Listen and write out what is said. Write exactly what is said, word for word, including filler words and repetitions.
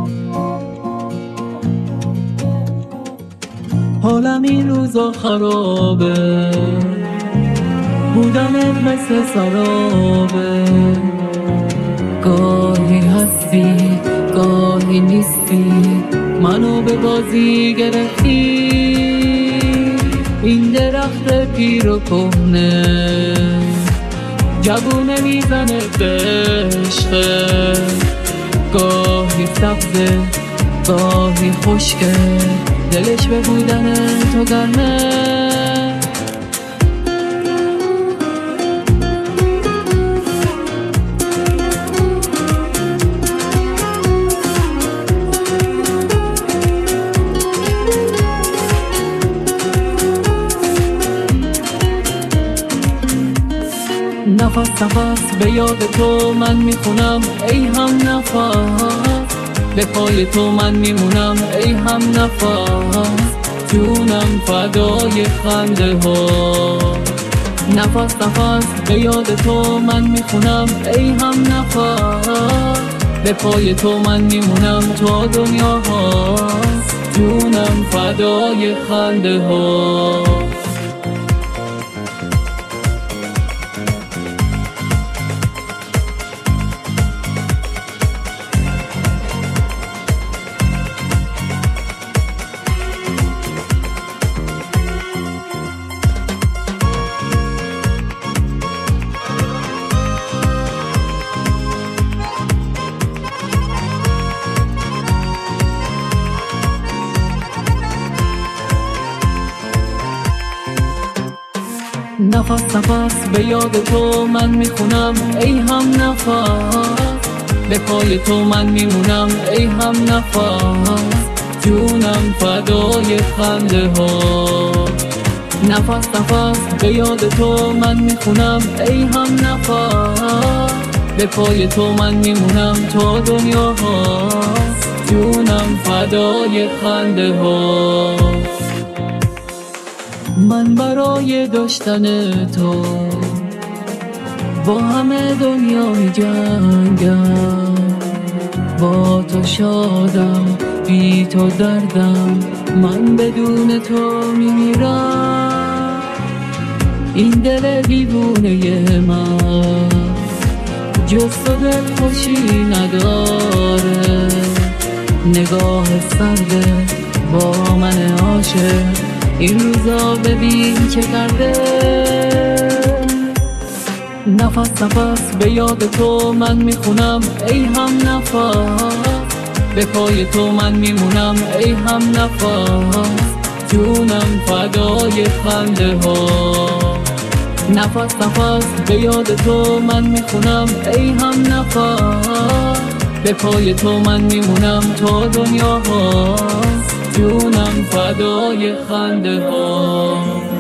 حالم این روزا خرابه، بودنت مثل سرابه، گاهی هستی گاهی نیستی، منو به بازی گرفتی. این درخت پیر و کهنه جوونه میزنه به عشقه، گاهی سبزه گاهی خشکه، دلش به بودن تو گرمه. نفس نفس به یاد تو من میخونم ای هم نفس، به پای تو من میمونم ای هم نفس، جونم فدای خنده ها. نفس نفس به یاد تو من میخونم ای هم نفس، به پای تو من میمونم تا دنیا هاست، جونم فدای خنده ها. نفس نفس به یاد تو من میخونم ای هم نفس، به پای تو من میمونم ای هم نفس، جونم فدای خنده ها. نفس نفس به یاد تو من میخونم ای هم نفس، به پای تو من میمونم تا دنیا هاست، جونم فدای خنده ها. من برای داشتن تو با همه دنیا می جنگم، با تو شادم بی تو دردم، من بدون تو می میرم. این دل دیوونه من جز تو دل خوشی نداره، نگاه سرده با من عاشق این روزا ببین چه کرده. نفس نفس به یاد تو من میخونم ای هم نفس، به پای تو من میمونم ای هم نفس، جونم فدای خنده ها. نفس نفس به یاد تو من میخونم ای هم نفس، به پای تو من میمونم تا دنیا هاست، جونم فدای خنده ها.